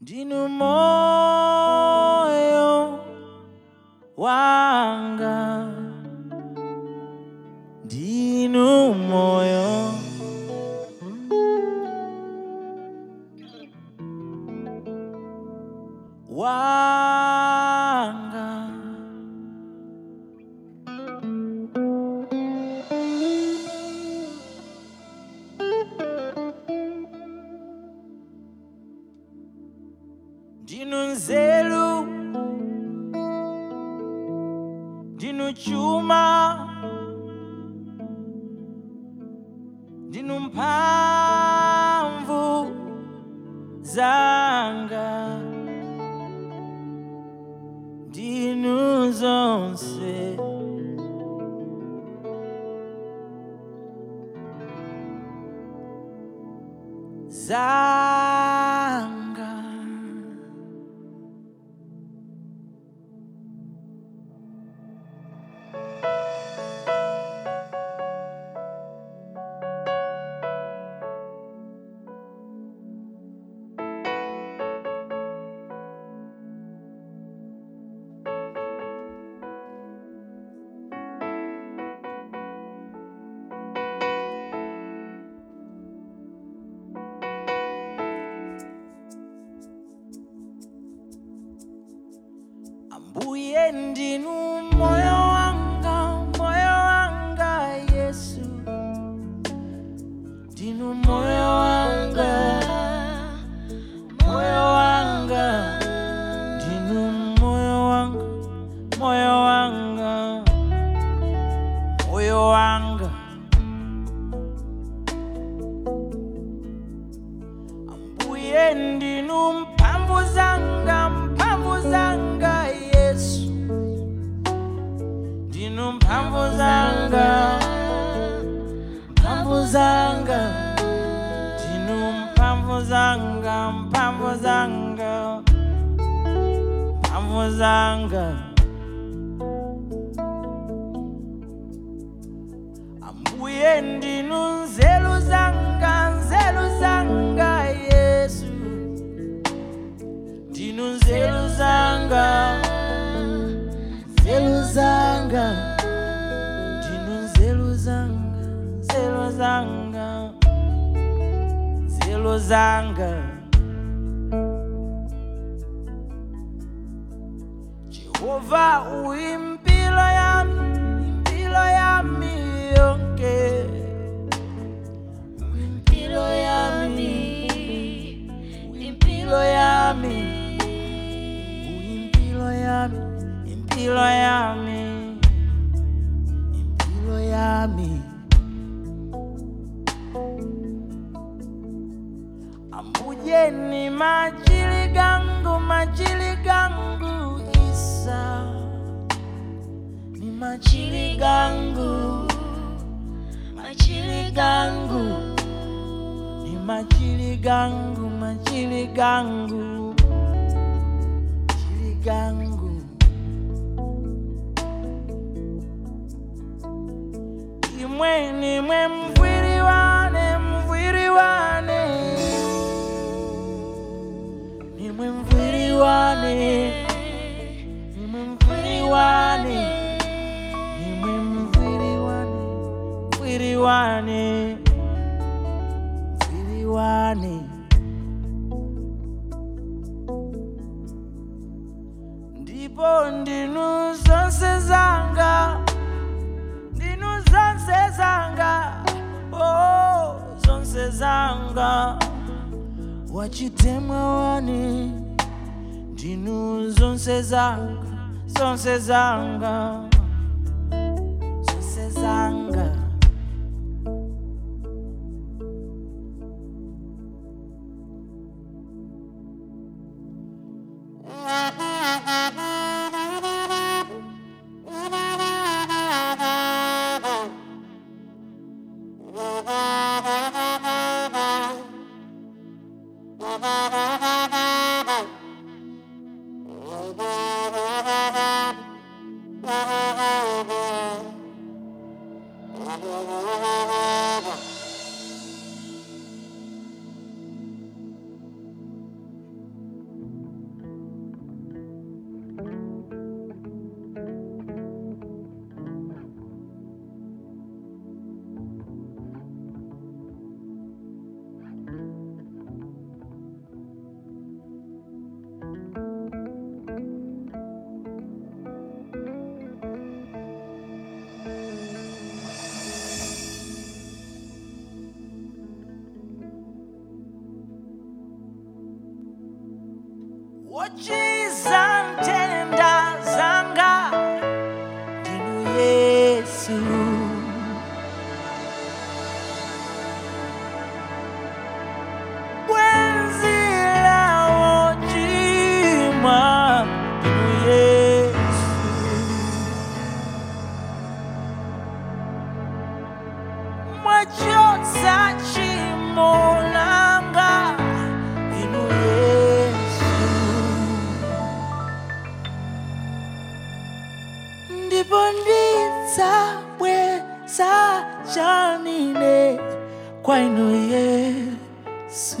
Ndinu moyo wanga, ndinu moyo wanga, ndinu nzeru, ndinu chuma, ndinu mphamvu zanga, ndinu zonse zanga. Ambuye ndinu moyo wanga Yesu, ndinu moyo wanga, ndinu moyo wanga. Ambuye ndinu mphamvu zanga Yesu, ndinu mphamvu zanga, ndinu mphamvu zanga. Ambuye ndinu nzeru zanga Yesu, ndinu nzeru zanga, ndinu nzeru zanga. Jehova uimpilo yami yonke, impilo yami, impilo yami, Ambuye ni majili gangu Isa, ni majili gangu, ni majili gangu. Nimwe mvwiri wane, nimwe mvwiri wane. Ndipo ndinu zonse zanga, oh, zonse zanga. Wachitemwa wane, ndinu zonse zanga. wochiza ntenda zanga ndinu Yesu. Bwenzi la wochimwa ndinu Yesu. Mwachotsa tchimo langa ndinu Yesu. Ndipo ndidzabweza chanine kwa inu Yesu.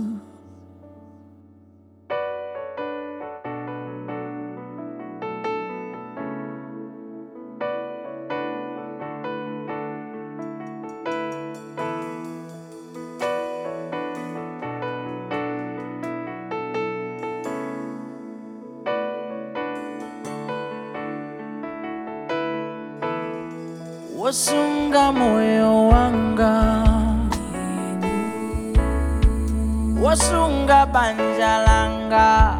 Wasunga moyo wanga, wasunga banja langa,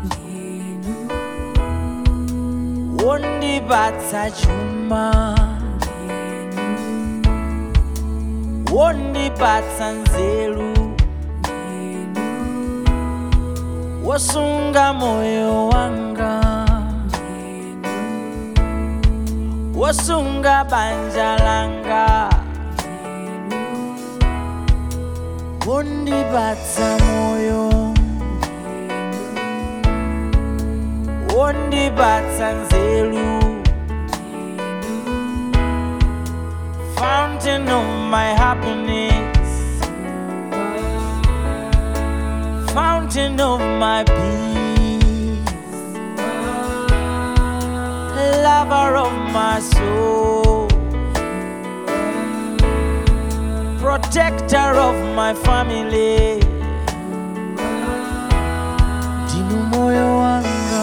wondipatsa chuma, wondipatsa nzeru. Wasunga moyo wanga, wasunga banja langa, wondipatsa moyo, wondipatsa nzeru. Fountain of my happiness, fountain of my peace, lover of my soul, protector of my family. Ndinu moyo wanga,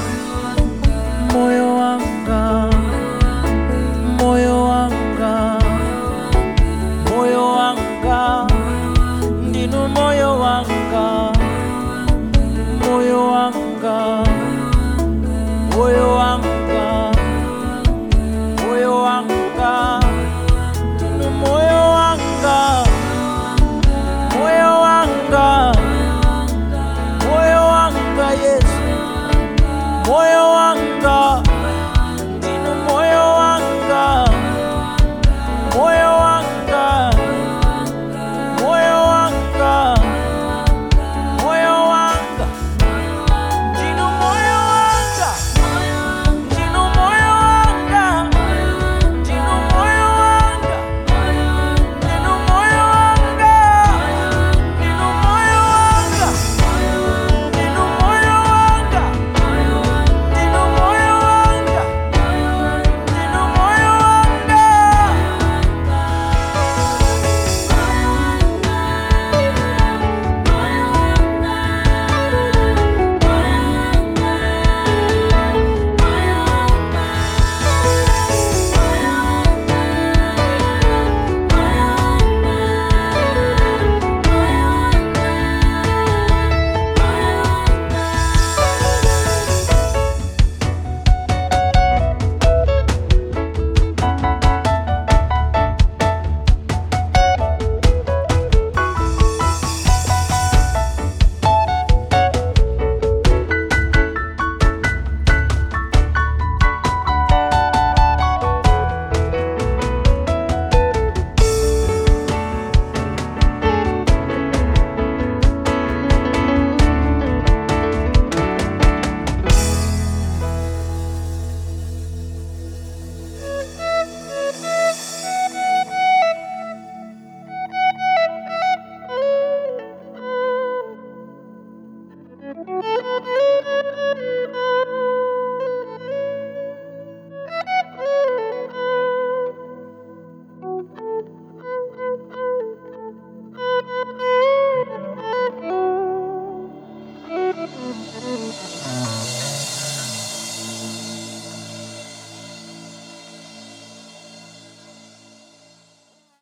moyo wanga, moyo wanga, moyo wanga. Ndinu moyo wanga, moyo wanga, moyo wanga, moyo wanga. Ndinu moyo wanga, moyo wanga, moyo wanga Yesu, moyo wanga. Ndinu moyo wanga, moyo wanga, moyo wanga, moyo wanga. Ndinu moyo wanga, ndinu moyo wanga, ndinu moyo wanga, ndinu moyo wanga, ndinu moyo wanga, ndinu moyo wanga, ndinu moyo wanga, ndinu moyo wanga.